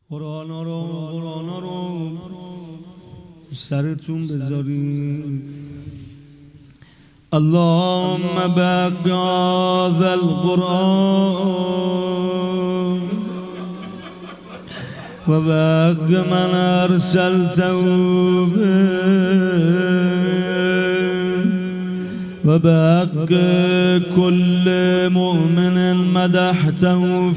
قرآن رو سرتون بذارید. اللهم بق هذا القرآن و بق من ارسلته به و بق كل مؤمن مدحته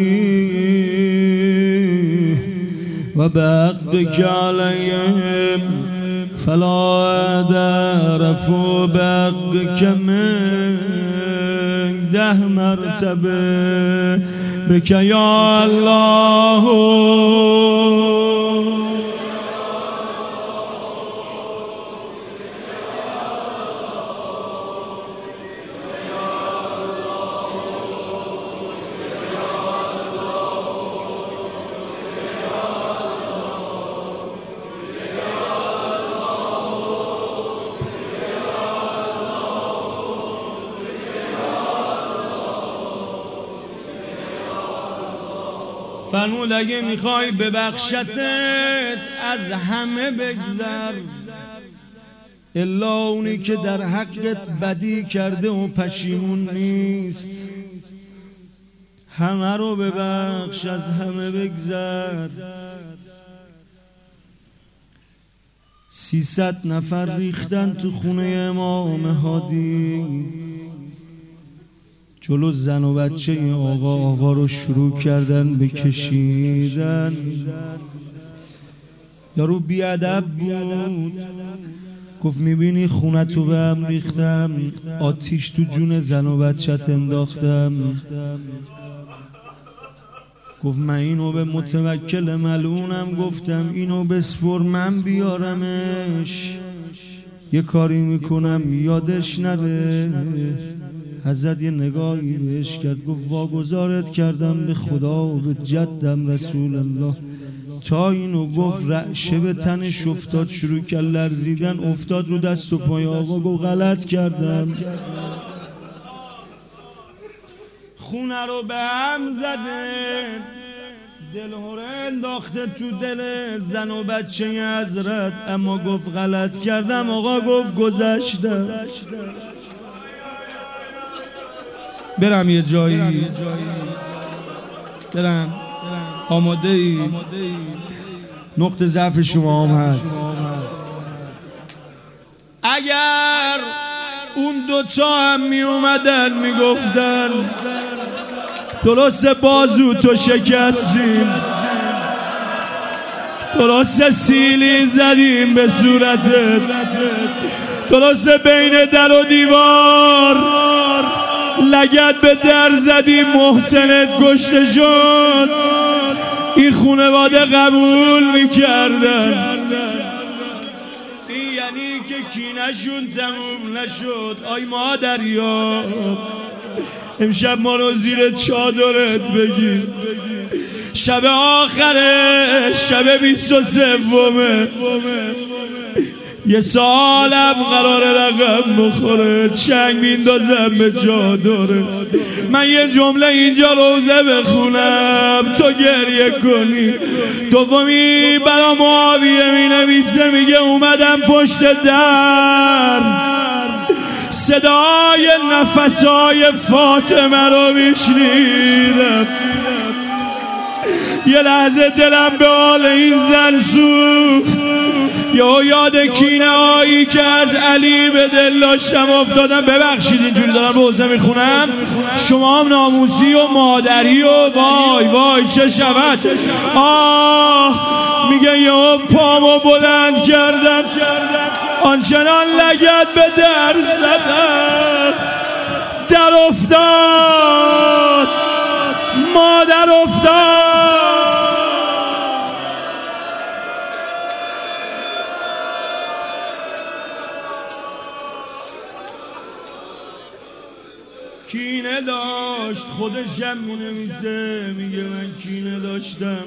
فيه و بق عليهم فلا درف بق من 10 مرتبه بك يا الله. فرمود اگه میخوای ببخشتت از همه بگذر الا اونی که در حقت بدی کرده و پشیمون نیست. همه رو ببخش، از همه بگذر. 300 نفر ریختن تو خونه امام هادی، جلو زن و بچه آقا رو شروع کردن به کشیدن. یارو بیادب بود، گفت میبینی خونه تو به هم ریختم، آتیش تو جون زن و بچت انداختم. گفت من اینو به متوکل ملعونم گفتم اینو بسپر من بیارمش، یه کاری میکنم یادش نره. حضرت یه نگاهی بهش کرد، گفت واگذارت کردم به خدا و به جدم رسول الله. تا اینو گفت رعشه به تنش افتاد، شروع کرد لرزیدن، افتاد رو دست و پای آقا، گفت غلط کردم. خونه رو به هم زده، دلهوره انداخته تو دل زن و بچه حضرت، اما گفت غلط کردم. آقا گفت گذشته. برم یه جایی، برم. آماده ای؟ نقطه ضعف شما هم هست. اگر اون دوتا هم می اومدن می گفتن درست بازو تو شکستیم، درست سیلی زدیم به صورتت، درست بین در و دیوار لگد به در زدی، محسنت کشته شد، این خانواده قبول میکردن. این یعنی که کینشون تموم نشد. آی مادریا امشب ما رو زیر چادرت بگیر، شب آخره، شب 23، یه سالم قرار رقم بخوره، چنگ میندازم به چادره. من یه جمله اینجا روزه بخونم تو گریه کنی. دومی برا معاویه می نویسه، میگه اومدم پشت در، صدای نفسای فاطمه رو میشنیدم. یه لحظه دلم به حال این زن سوخت، یا یاد کینه هایی که از علی به دل داشتم افتادم. ببخشید اینجوری دارم روزه میخونم، شما هم ناموسی و مادری و وای وای چه شود. میگه یا پامو بلند کردم، آنچنان لگد به در زدم، در افتاد، مادر افتاد. کینه داشت، خودشم می نویسه، میگه من کینه داشتم.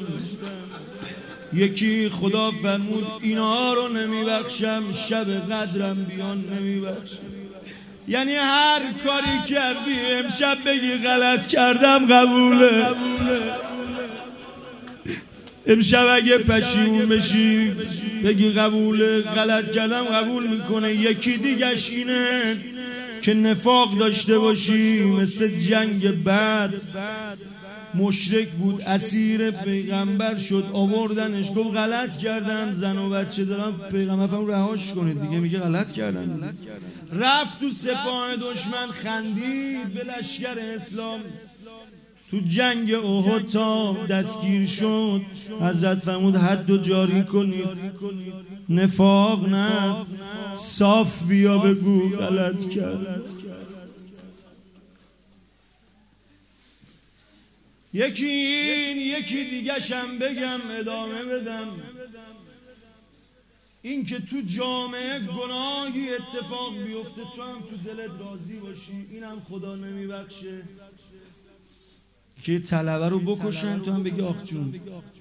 یکی خدا فرمود اینا رو نمیبخشم، شب قدرم بیان نمیبخشم. یعنی هر کاری کردی امشب بگی غلط کردم قبوله. امشب اگه پشیمون بشی بگی قبول غلط کردم قبول میکنه. یکی دیگش اینه که نفاق داشته باشی، مثل جنگ بعد مشرک بود، اسیر پیغمبر شد، آوردنش گفت غلط کردم، زن و بچه دارم، پیغمبر فرمود رهاش کنید دیگه، میگه غلط کردم. رفت تو سپاه دشمن، خندید به لشکر اسلام. تو جنگ احد تا دستگیر شد، حضرت فرمود حد رو جاری کنید، نفاق نه، صاف بیا بگو غلط کرد. یکی این، یکی دیگه شم بگم ادامه بدم. این که تو جامعه گناهی اتفاق بیفته تو هم تو دلت راضی باشی، اینم خدا نمیبخشه. که طلبه رو بکشن تو هم بگی آخ جون.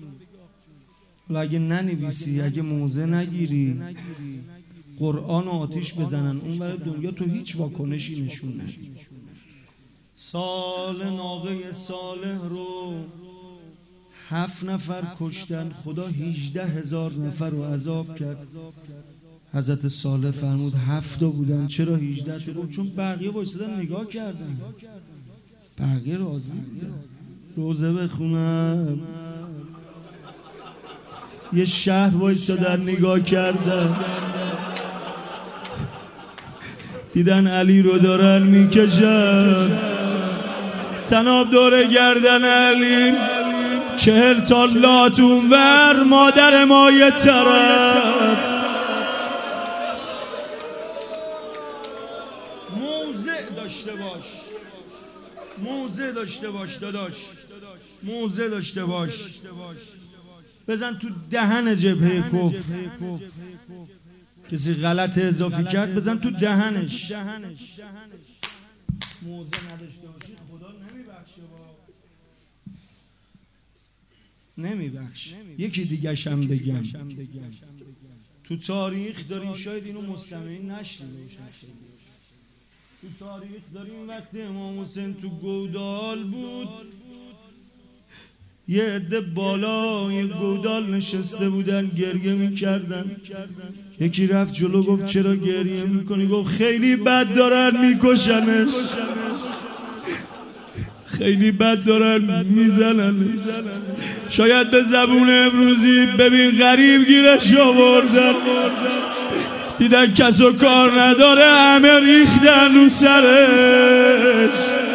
اگه ننویسی، اگه موضع نگیری، قرآن و آتیش بزنن اون برای دنیا، تو هیچ واکنشی نشون ندی. سال ناقه صالح رو 7 نفر کشتن، خدا 18,000 نفر رو عذاب کرد. حضرت صالح فرمود 7 بودن، چرا 18 تا؟ چون بقیه وایسادن نگاه کردن، بقیه راضی بودن. روزه بخونم، یه شهر وایسادن نگاه کردن، دیدن علی رو دارن میکشن، تناب دور گردن علی، 40 تا لاتون ور، مادر ما یه طرف. موضع داشته باش، موضع داشته باش داداش، موضع داشته باش. بزن تو دهن جبهه کفر. کسی غلط اضافی کرد بزن تو دهنش. موضع نداشته باشی خدا نمیبخش. یکی دیگه شم بگم، تو تاریخ داریم، شاید اینو مستمعین نشنیده باشن، تو تاریخ داریم وقتی امام حسین تو گودال بود، یه عده بالا یه گودال نشسته بودن گریه میکردن. یکی رفت جلو گفت چرا گریه میکنی؟ گفت خیلی بد دارن میکشنش، خیلی بد دارن میزنن. شاید به زبون امروزی ببین غریب گیرش آوردن، دیدن کس و کار نداره همه ریختن رو سرش.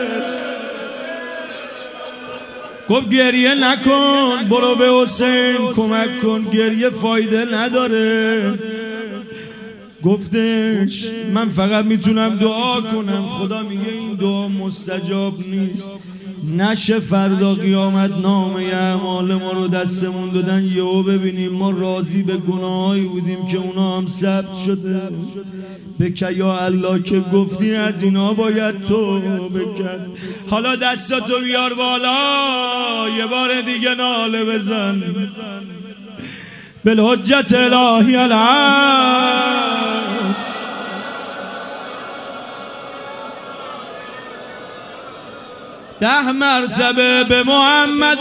گفت گریه نکن، برو به حسین کمک کن، گریه فایده نداره. گفتش من فقط میتونم دعا کنم، خدا میگه این دعا مستجاب نیست، نشه فردا قیامت نامه اعمال ما رو دستمون دادن یهو ببینیم ما راضی به گناهایی بودیم که اونا هم ثبت شده. بکن یا الله که گفتی از اینا باید تو بکن. حالا دستاتو بیار بالا، یه بار دیگه ناله بزن، بالحجت الهی الحق. 10 مرتبه به محمد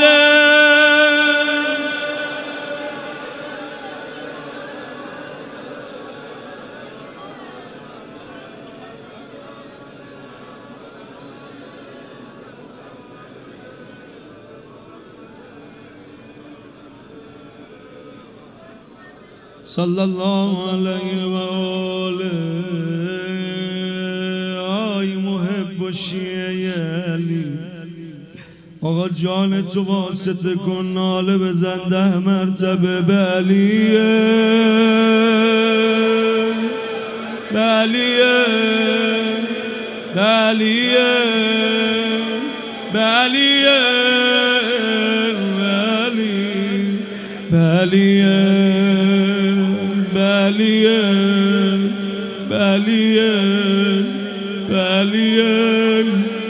صلی الله علیه و آله. آی محب و شیعه علی، آقا جان تو واسطه کن، ناله بزن 10 مرتبه به علیه، به علیه، به علیه، به علیه، به علیه، به علیه، به علیه، به علیه،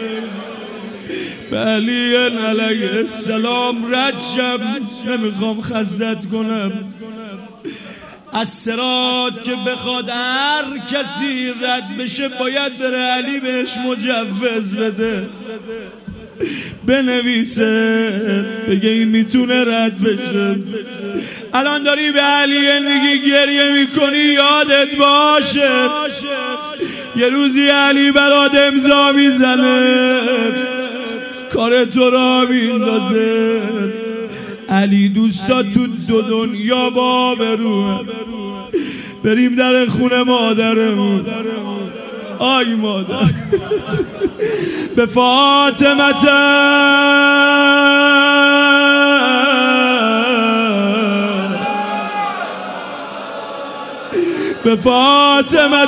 به علی علیه السلام رد شم. نمیخوام خزدت کنم، از صراط که بخواد هر کسی رد بشه باید بره علی بهش مجوز بده. بنویسه بگه این میتونه رد بشه. الان داری به علی میگی گریه میکنی، یادت باشه یه روزی علی برات امضا میزنه، کار تو را میندازه. علی دوستا تو دو دنیا با بروه، بریم در خونه مادرمون. آی مادر به فاطمه به فاطمه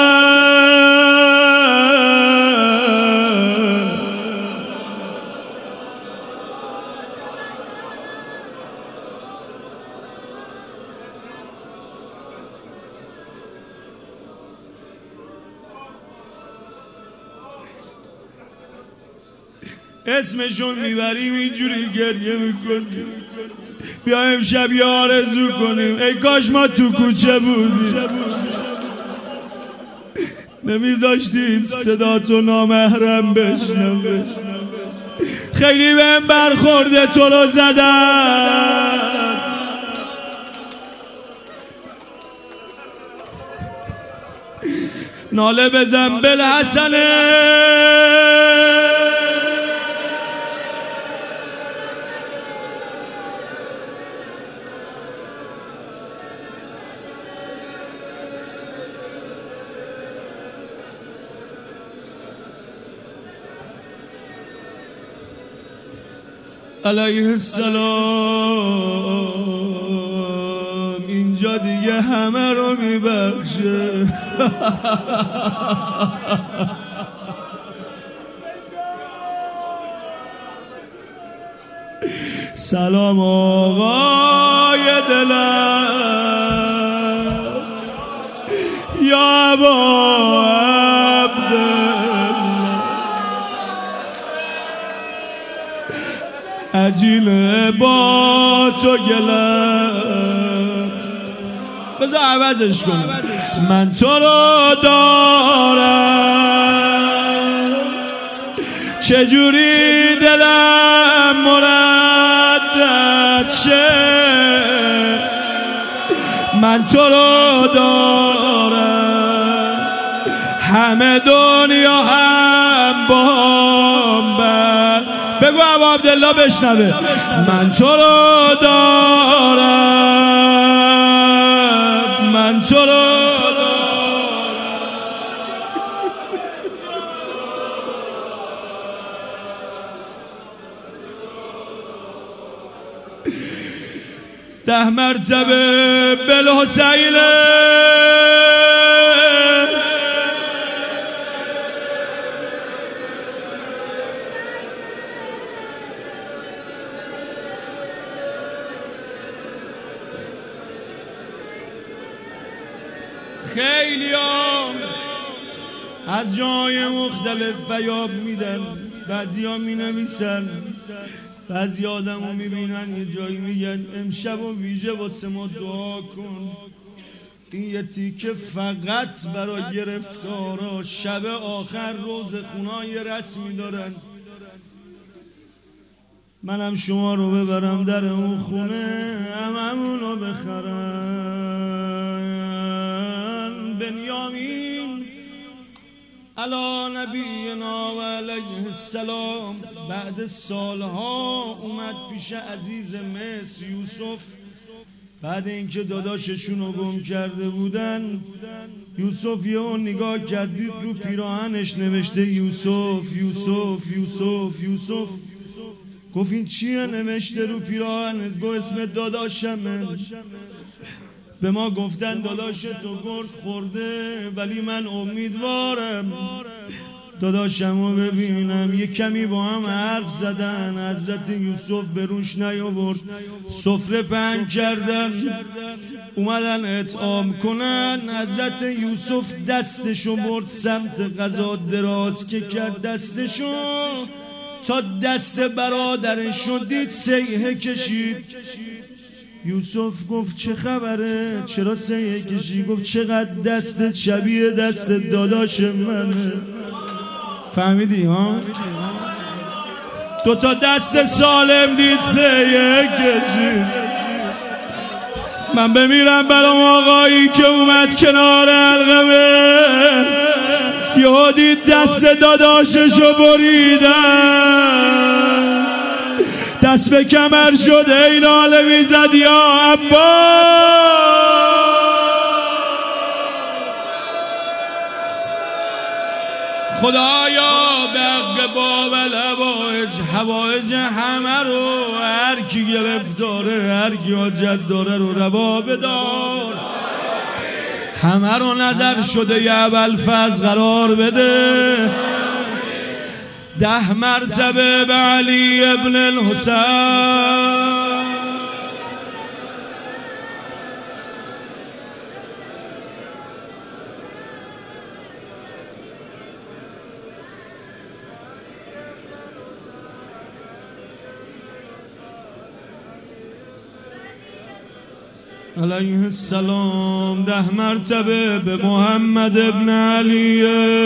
اسمشون میبریم اینجوری گریه میکنیم. بیا امشب یه آرزو کنیم، ای کاش ما تو کوچه بودیم، نمیذاشتیم صدا تو نامحرم بشنوه. خیلی بهم برخورده تو رو زدن، ناله بزن بالحسنه. علیه السلام اینجا دیگه همه رو میبخشه. سلام آقای دلم یا ابا عبدالله، عجینه با تو گلم. بذار عوضش کنم. من تو رو دارم، چجوری دلم مردد شه. من تو رو دارم، همه دنیا هم بام بر. بگو ابا عبدالله بشنوه. من تو رو دارم، من تو رو دارم. ده مرتبه بالحسین خیلی از جای مختلف بیاب میدن، بعضی ها می نویسن، بعضی آدم ها می بینن یه جایی میگن امشب و ویژه واسه ما دعا کن. این یه تیکه فقط برای گرفتارا شب آخر روز خونای رسمی دارن. منم شما رو ببرم در اون خونه، هممون رو بخرن. بنیامین علی نبینا و علیه السلام بعد سالها اومد پیش عزیز مصر یوسف. بعد اینکه داداششون رو گم کرده بودن، یوسف یه اون نگاه کردید رو پیراهنش نوشته یوسف یوسف یوسف یوسف. گفت این چیه نوشته رو پیراهنت؟ گفت اسم داداشمه. به ما گفتن داداش تو گرگ خورده، ولی من امیدوارم داداشمو ببینم. یه کمی با هم حرف زدن، حضرت یوسف به روش نیاورد، سفره پهن کردن، اومدن اطعام کنن. حضرت یوسف دستشو برد سمت غذا، دراز که کرد دستشو تا دست برادرشو دید، سیحه کشید. یوسف گفت چه خبره؟ چرا سیحه کشید؟ گفت چقدر دستت شبیه دست داداش منه. فهمیدی ها؟ دوتا دست سالم دید سه یک کشید. من بمیرم برام آقایی که اومد کنار حلقمه، یهو دید دست داداششو بریدن، دست به کمر شده این حاله میزد یا عباس. خدایا بق بابل حوایج همه رو هر کی گرفتاره، هر کی حاجت داره رو روا بدار، همه رو نظر شده یه ابوالفضل قرار بده. 10 مرتبه به علی ابن الحسین. علیه السلام. 10 مرتبه به محمد ابن علی.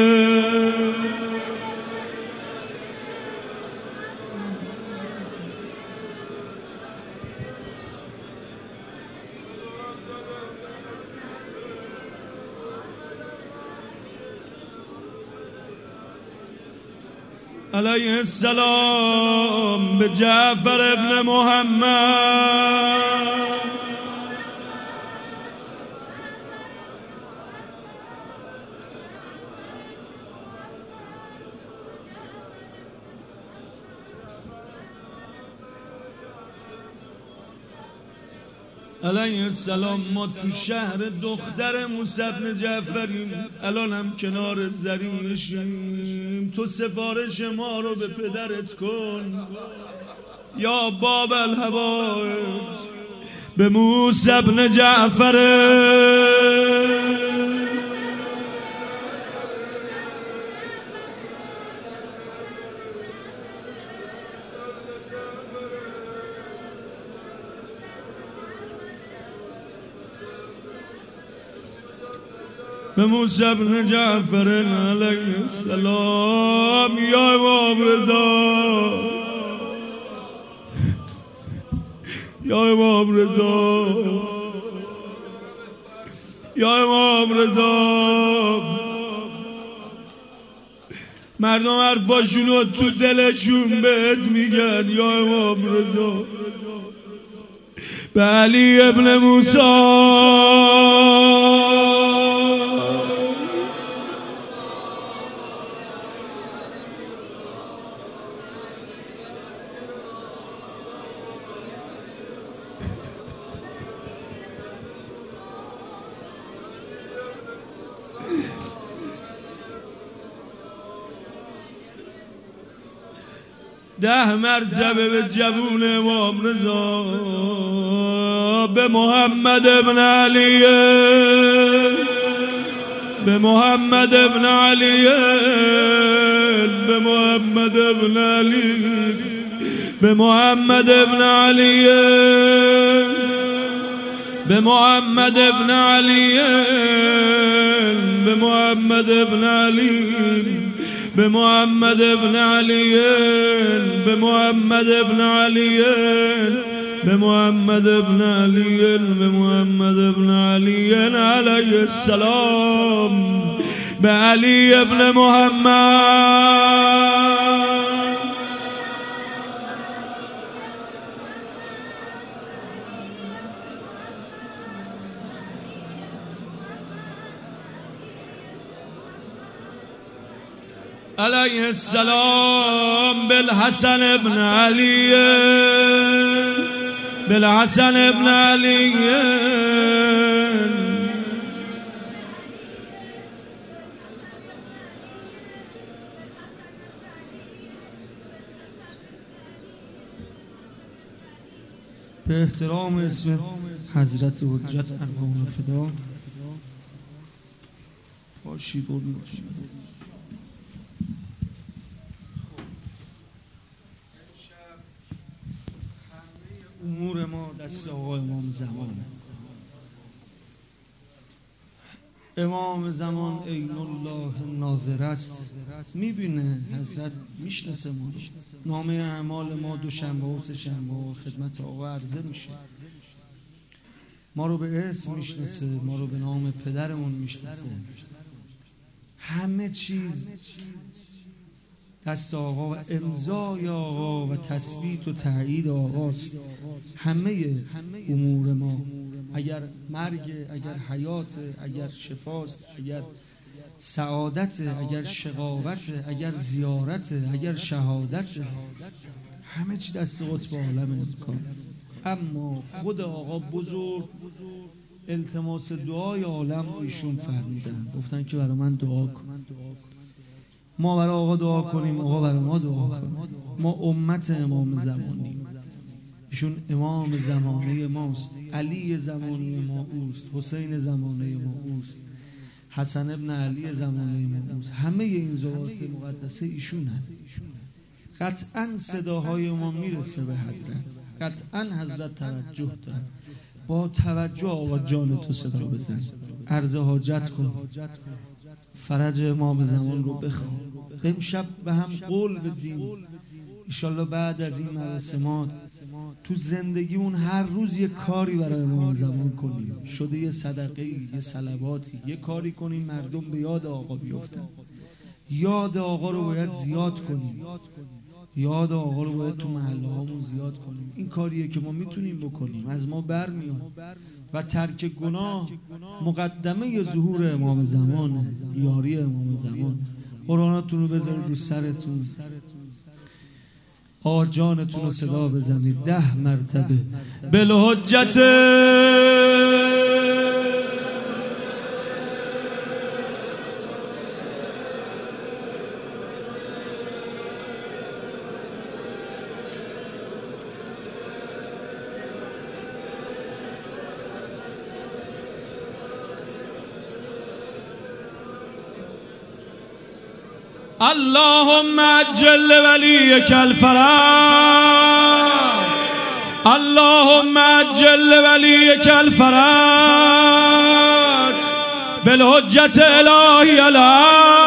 علیه السلام به جعفر ابن محمد. علیه السلام. ما تو شهر دختر موسی بن جعفریم، الان هم کنار زریشیم. تو سفارش ما رو به پدرت کن یا باب الهوایج، به موسی بن جعفر. به موسی بن جعفر علیه السلام. یا امام رضا، یا امام رضا، یا امام رضا. مردم حرفاشونو تو دلشون بهت میگن یا امام رضا. به علی ابن موسی. ده مرتبه به جوون امام رضا، به محمد ابن علی، به محمد ابن علی، به محمد ابن علی، به محمد ابن علی، به محمد ابن علی، به محمد ابن علی، به محمد ابن علی، به محمد ابن علی، به محمد ابن علی، به محمد ابن علی علیه السلام، به علی ابن محمد. علیه السلام. بالحسن ابن علی، بالحسن ابن علی. به احترام اسم حضرت حجت ارواحنا فدا باشید. امور ما دست آقای امام زمانه. امام زمان عین الله ناظر است، میبینه حضرت، میشناسه ما. نامه اعمال ما دوشنبه و سه‌شنبه و خدمت آقا عرضه میشه. ما رو به اسم میشناسه، ما رو به نام پدرمون میشناسه. همه چیز دست آقا و امضای آقا و تثبیت و تایید آقاست. همه امور ما، اگر مرگ، اگر حیات، اگر شفاست، اگر سعادت، اگر شقاوت، اگر زیارت، اگر شهادت، همه چی دست قطب عالم امکان. اما خود آقا بزرگ التماس دعای عالم ایشون فرمودن، گفتن که برای من دعا کن. ما برای آقا دعا کنیم، آقا برای ما دعا کنیم. ما امت امام زمانیم. ایشون امام زمانه ماست. علی زمانه ما اوست، حسین زمانه ما اوست، حسن ابن علی زمانه ما اوست. همه این ذات مقدسه ایشون هست. قطعا صداهای ما میرسه به حضرت، قطعا حضرت توجه دارن. با توجه آقا جان تو صدا بزن، عرض حاجت کن، فرج امام زمان رو بخواه. امشب به هم قول بدیم انشالله بعد از این مراسمات تو زندگیمون هر روز یه کاری برای امام زمان کنیم. شده یه صدقه، یه صلواتی، یه کاری کنیم مردم به یاد آقا بیفتن. یاد آقا رو باید زیاد کنیم، یاد آقا رو باید تو محله هامون زیاد کنیم. این کاریه که ما میتونیم بکنیم، از ما برمیاد. و ترک گناه مقدمه ظهور امام زمان، یاری امام زمان. قرآناتون رو بذارید رو سرتون، جانتون رو صدا بزنید 10 مرتبه بالحجت اللهم عجل وليك الفرج، اللهم عجل وليك الفرج بالحجة الهی الهی.